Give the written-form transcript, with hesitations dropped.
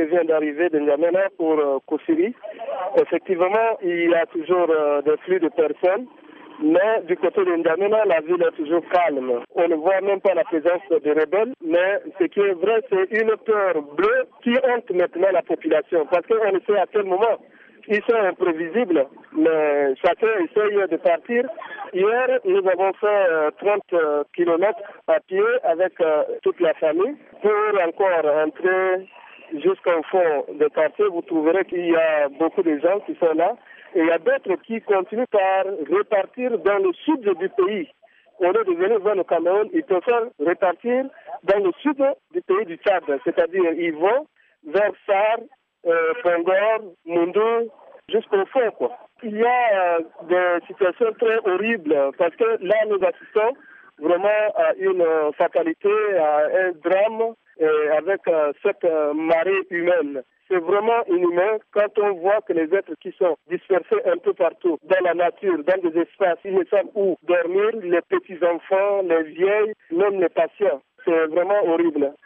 je viens d'arriver de N'Djamena pour Koussiri. Effectivement, il y a toujours des flux de personnes. Mais du côté de N'Djamena, la ville est toujours calme. On ne voit même pas la présence de rebelles, mais ce qui est vrai, c'est une peur bleue qui hante maintenant la population. Parce qu'on ne sait à quel moment ils sont imprévisibles, mais chacun essaye de partir. Hier, nous avons fait 30 kilomètres à pied avec toute la famille pour encore entrer jusqu'au fond du quartier. Vous trouverez qu'il y a beaucoup de gens qui sont là. Et il y a d'autres qui continuent par repartir dans le sud du pays. Au lieu de venir vers le Cameroun, ils préfèrent repartir dans le sud du pays du Tchad. C'est-à-dire, ils vont vers Sar, Pongor, Moundou, jusqu'au fond, quoi. Il y a des situations très horribles parce que là, nous assistons vraiment à une fatalité, à un drame avec cette marée humaine. C'est vraiment inhumain quand on voit que les êtres qui sont dispersés un peu partout, dans la nature, dans des espaces, ils ne savent où dormir, les petits-enfants, les vieilles, même les patients. C'est vraiment horrible.